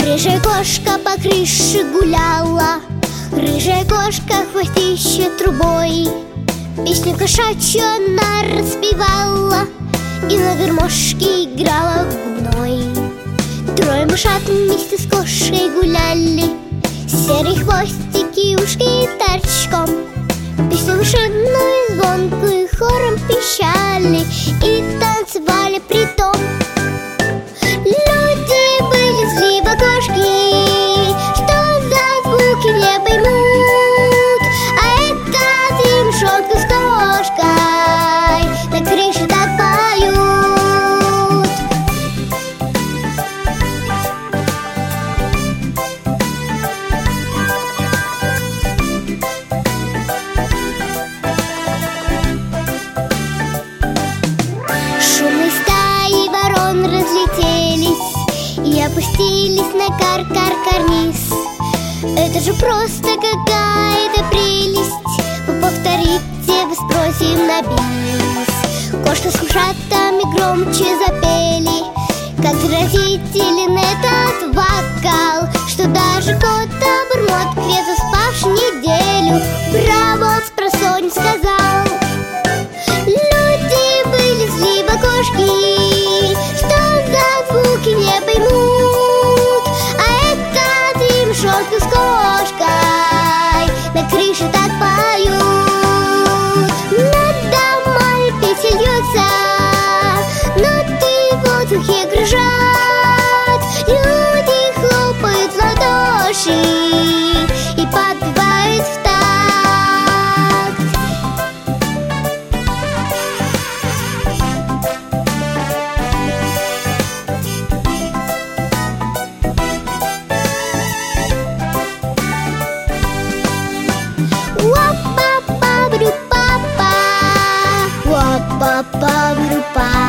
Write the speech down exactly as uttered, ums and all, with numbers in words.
Рыжая кошка по крыше гуляла, рыжая кошка хвостище трубой. Песню кошачью она распевала и на гармошке играла губной. Трое мышат вместе с кошкой гуляли, серые хвостики, ушки торчком. Песню мышиную звонкую хором пищали и танцевали при том. Люди были зли кошки, что за звуки не поймут, а это три мышонка с кошкой на крыше так поют. Шумные стаи ворон разлетелись и опустились на кар-кар-карниз. Это же просто какая-то прелесть, вы повторите, вы спросим на бис. Кошка с мышатами громче запели, как заразителен этот вокал, что даже кот-обормот, крепко спавший неделю, браво спросонья сказал. Люди были зли кошки, что за звуки не поймут, а это три мышонка с кошкой на крыше так поют. Над домами песня льется, ноты в воздухе кружат. Люди хлопают в ладоши и подпевают в такт. Па-па-па-бру-па-па, па-па-па-бру-па.